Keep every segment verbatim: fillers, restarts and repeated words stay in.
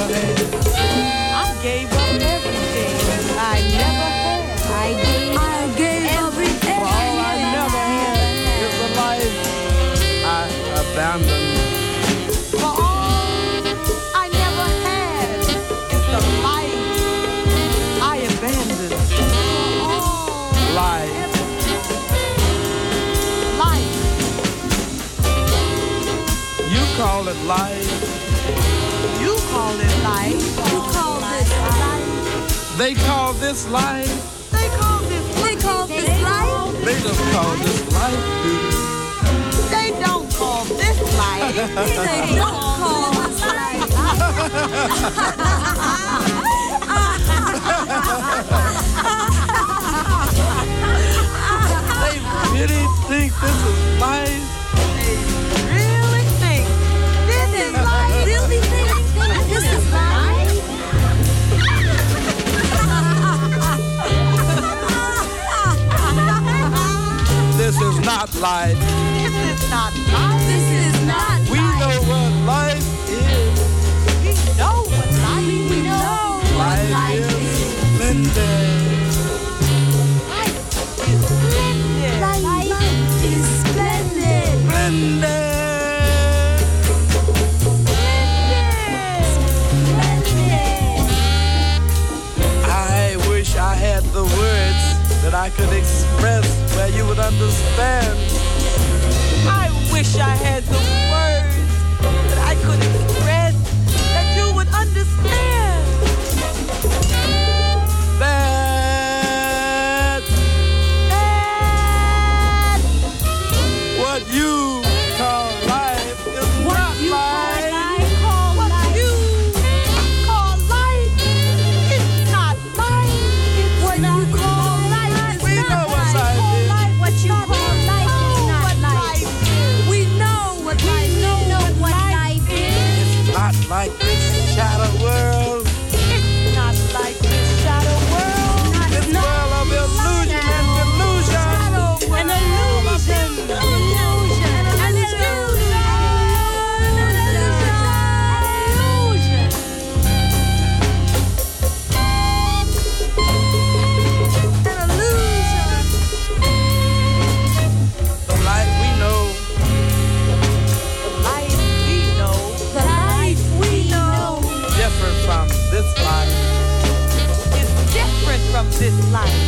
never had. I gave up everything I never had. I gave, I gave everything. For all I never had is the life I abandoned. For all I never had is the life I abandoned. Life. Life. You call it life. You call it life. You call this life. They call this life. They call this They call this life. They just call this life, dude. They don't call this life. They don't call this life. They really think this is life. They really think this is life. Really think this is life? This is not life. This is not life. This is not We life. know what life is. We know what life We know what Life life is is. splendid. is. Splendid. Life is splendid. Splendid. Splendid. I wish I had the words that I could express where you would understand. I wish I had the words that I could express that you would understand. That That what you call life is What not you call life. life, call what life. you call life is not life. What you call life is We not know what life. life is. What you call life is not What life. life is. We know what life is. We know what life is. It's not like this shadow world. It's not like this shadow world. This world of illusion and delusion. An illusion. An illusion. An illusion. An illusion. The life we know The life we know The life we know different from this life. is different from this life.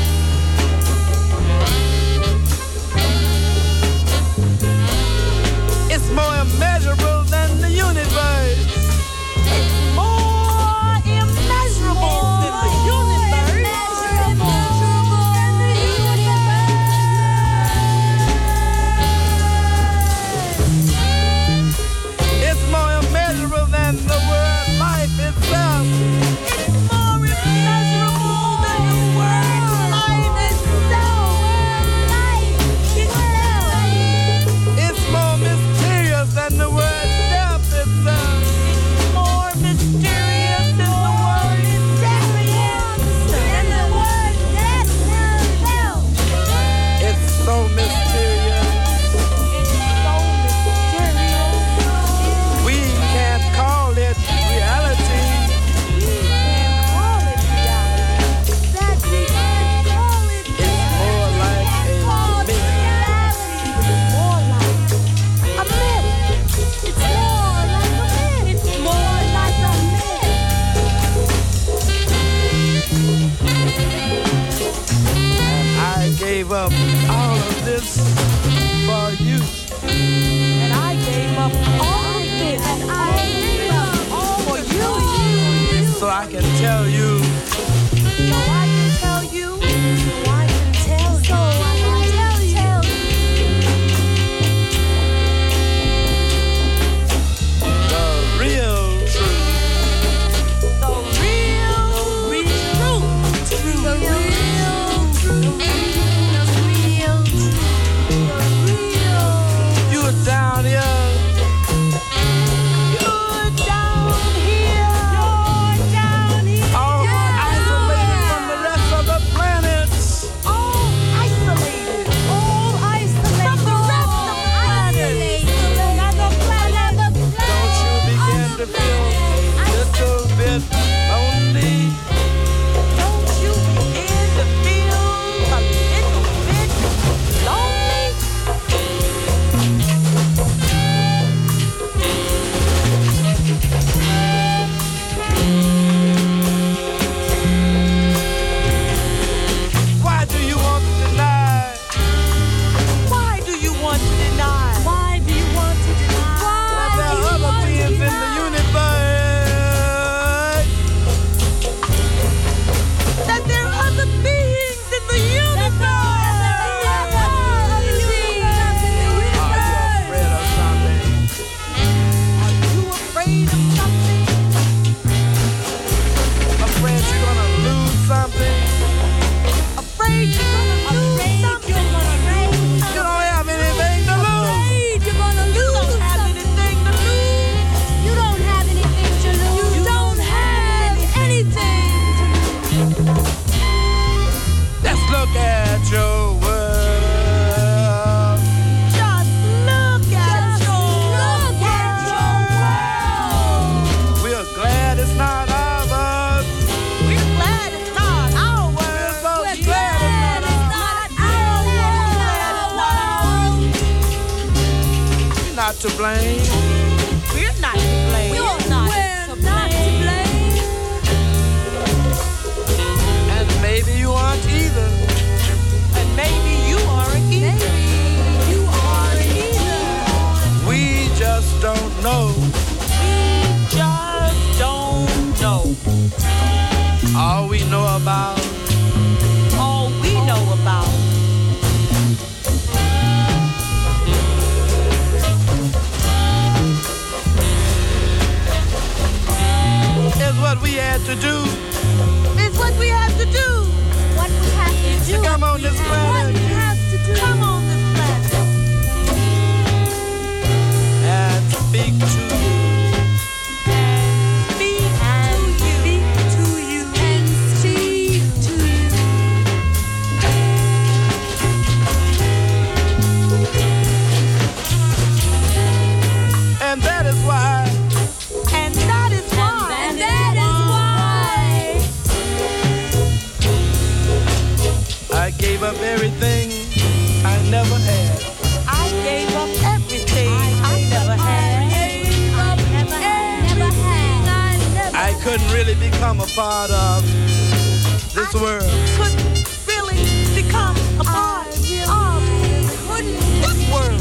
It's more immeasurable than the universe. More immeasurable than the universe. It's more immeasurable than the word life itself. It's more immeasurable than the word life itself. It's more mysterious than the word death itself. More mysterious than the word death. It's so mysterious. It's so mysterious. We can't call it reality. We can't call it reality. It's more like a myth. More like a myth. It's more like a myth. It's more like a myth. And I gave up all of this for you. And I gave up all of this. And I gave up all for you. So I can tell you So I can tell you. So I can tell you. So I can tell you. the real truth. The real, real truth. The real truth. The real truth. The real. You're down here. You're down here. You're down here. All not to blame. We're not to blame. We're not to blame. And maybe you aren't either. And maybe you aren't either. Maybe you aren't either. We just don't know. We just don't know. All we know about, All we know about is what we had to do. is what we have to do. What we have to do. To come on this What planet we have to do. Come on this planet and speak to you. speak And to you. speak to you. And speak to you. And that is why And that is why. And that is why I gave up everything I never had. I gave up everything I never had. never had. Never had. I couldn't really become a part of this world. Couldn't really become a part of this world.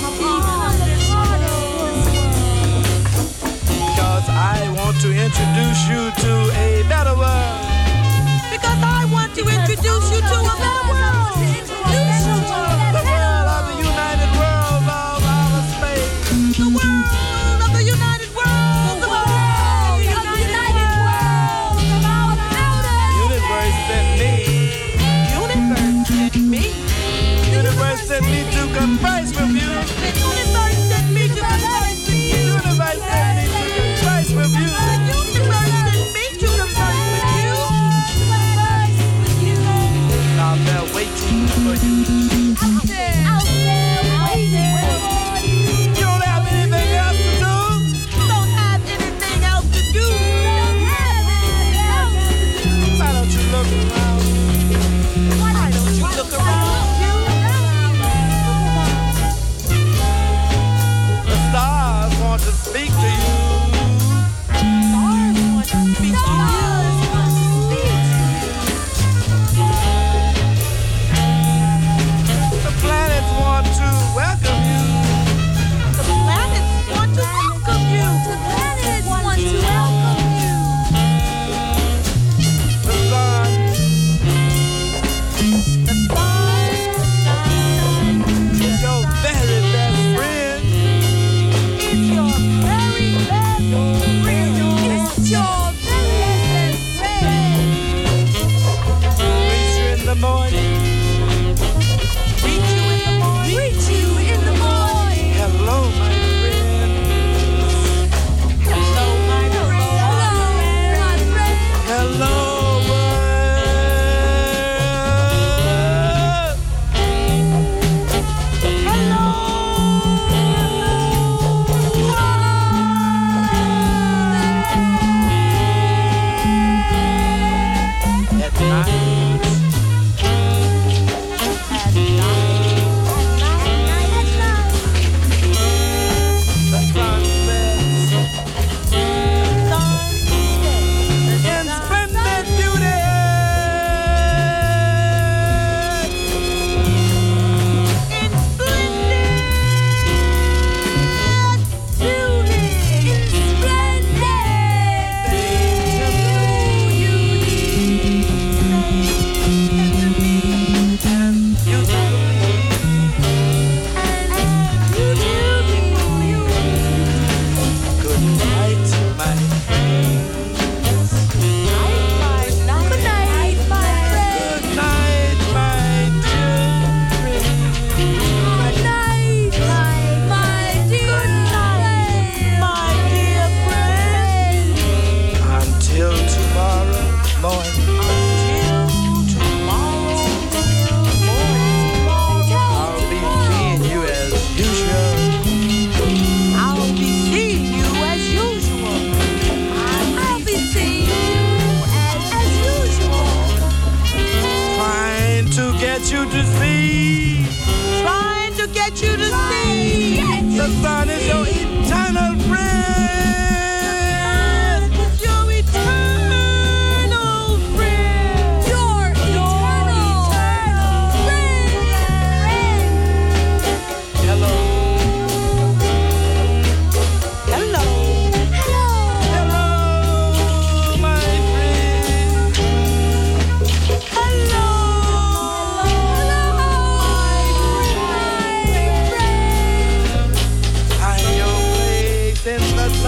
Because I want to introduce you to a better world. Because I want to introduce you to a better world. The world of the united world of outer space. The world of the united world. The world of the united world. Universe sent me. Universe sent me. Universe sent me to converse with you. Universe sent me to converse with you. Universe sent me to converse with you. Universe sent me to converse with you. Out there waiting for you. Out there waiting for you. You don't have anything else to do. Don't have anything else to do. Don't have anything else to do. Why don't you look around? Why don't you look around you? The stars want to speak to you. Stars want to speak to The planets want to welcome you. you. The planets want to welcome you. The planets want to welcome you. The sun The sun is your very best friend. is your very best friend. It's your very best friend. Reach you in the morning. Reach you in the morning. Reach you in the morning. Hello, my friend. Hello, my friend. Hello, my friend. Hello, world. At night, the sun sets in splendid beauty. And you good night, my Good night, my friend. good night, my dear friend. Good night, my dear friend. My dear friend. Until tomorrow morning, Till tomorrow I'll be seeing you as usual. I'll be seeing you as usual. I'll be seeing you as, as usual. Trying to get you to see Trying to get you to see the sun is your friend. Your eternal friend. Your eternal friend. Hello. Hello. Hello. Hello, my friend. Hello. I'm your place in the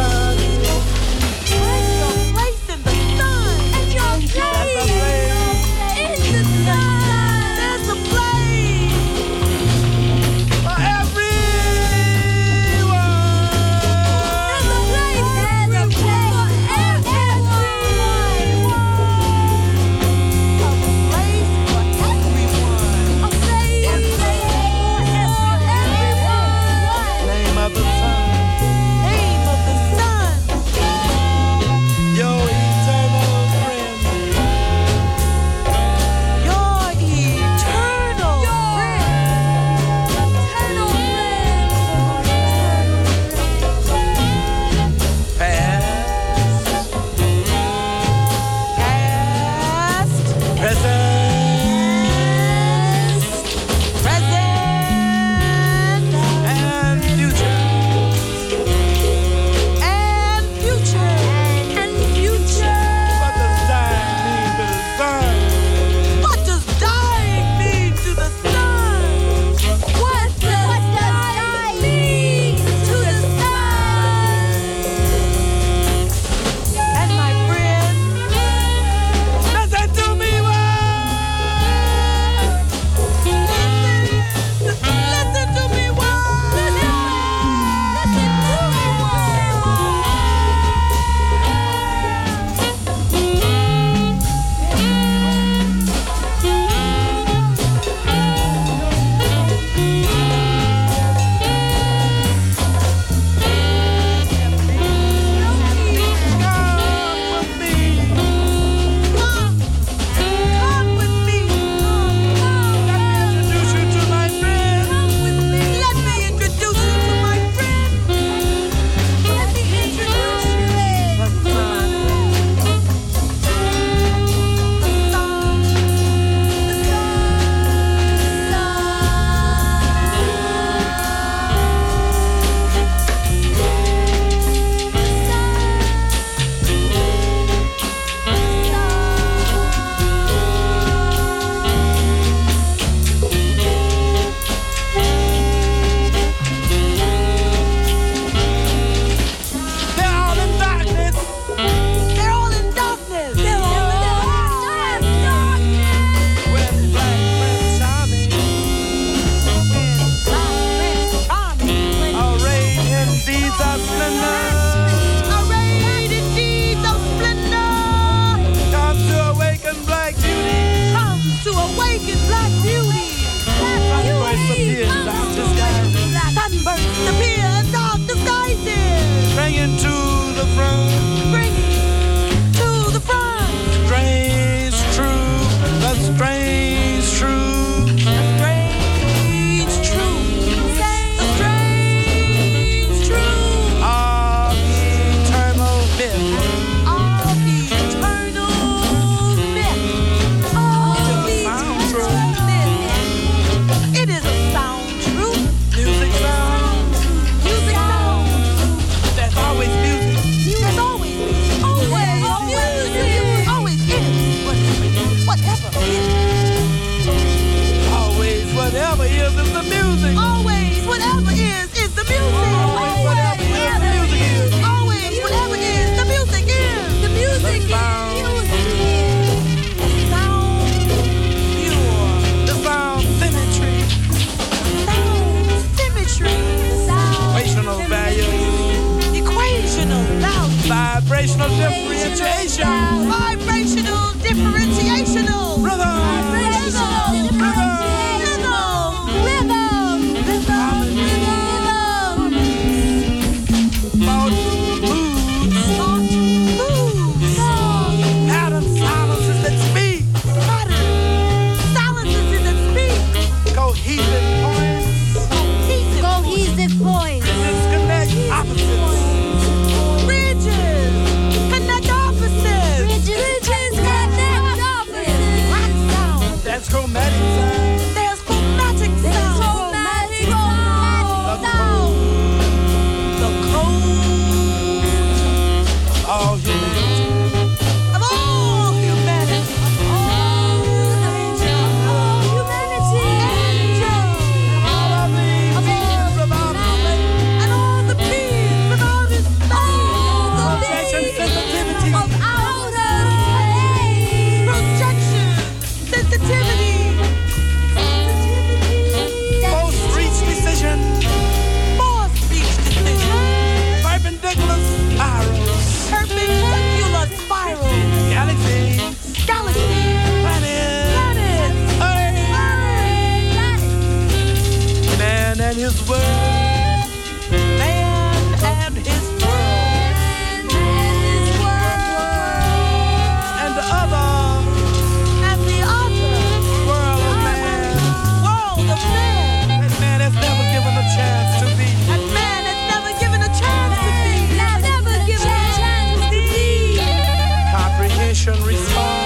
nation respond.